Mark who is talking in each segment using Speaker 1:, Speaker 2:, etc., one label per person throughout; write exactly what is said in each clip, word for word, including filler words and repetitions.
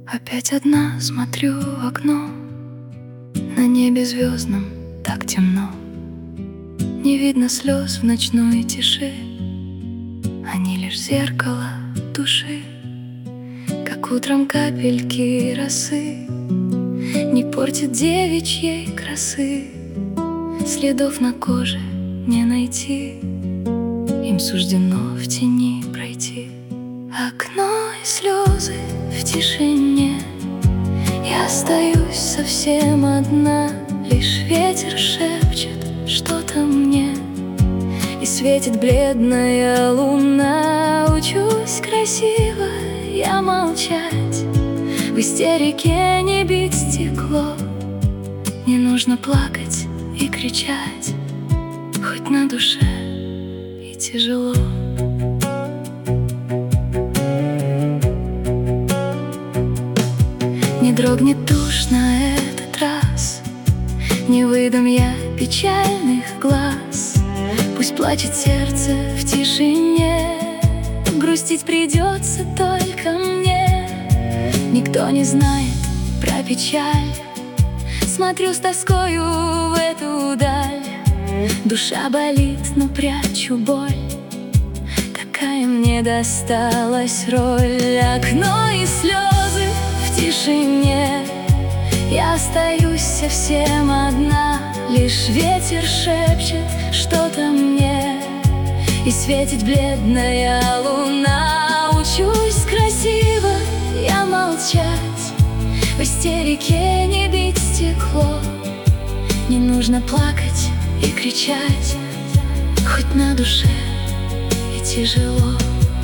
Speaker 1: Опять одна смотрю в окно, на небе звездном так темно. Не видно слез в ночной тиши, они лишь зеркало души. Как утром капельки росы не портит девичьей красы. Следов на коже не найти, им суждено в тени пройти. Окно и слезы в тишине, я остаюсь совсем одна. Лишь ветер шепчет что-то мне, и светит бледная луна. Учусь красиво я молчать, в истерике не бить стекло. Не нужно плакать и кричать, хоть на душе и тяжело. Не дрогнет тушь на этот раз, не выдам я печальных глаз. Пусть плачет сердце в тишине, грустить придется только мне. Никто не знает про печаль, смотрю с тоскою в эту даль. Душа болит, но прячу боль, такая мне досталась роль. Окно и слезы в тишине, я остаюсь совсем одна. Лишь ветер шепчет что-то мне, и светит бледная луна. Учусь красиво я молчать, в истерике не бить стекло. Не нужно плакать и кричать, хоть на душе и тяжело.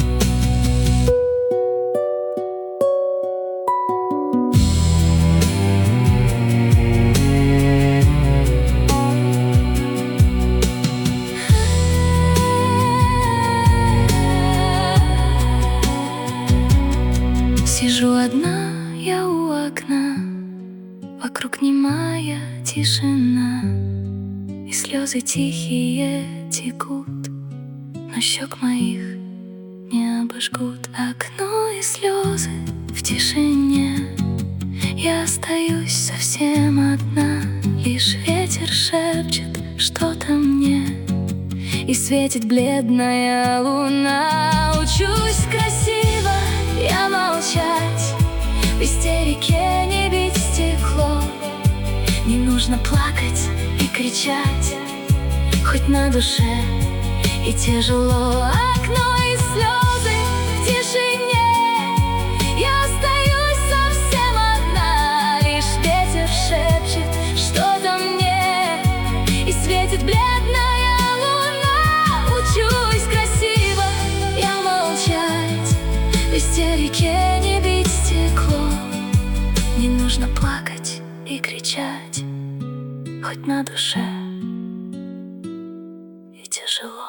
Speaker 1: Сижу одна я у окна, вокруг немая тишина, и слезы тихие текут, но щек моих не обожгут. Окно и слезы в тишине, я остаюсь совсем одна. Лишь ветер шепчет что-то мне, и светит бледная луна. Учусь красиво я молчать, в истерике не бить стекло. Не нужно плакать и кричать, хоть на душе и тяжело. Окно и слезы в тишине, я остаюсь совсем одна. Лишь ветер шепчет что-то мне, и светит бледная луна. Учусь красиво я молчать, в истерике не бить стекло. Не нужно плакать и кричать, хоть на душе и тяжело.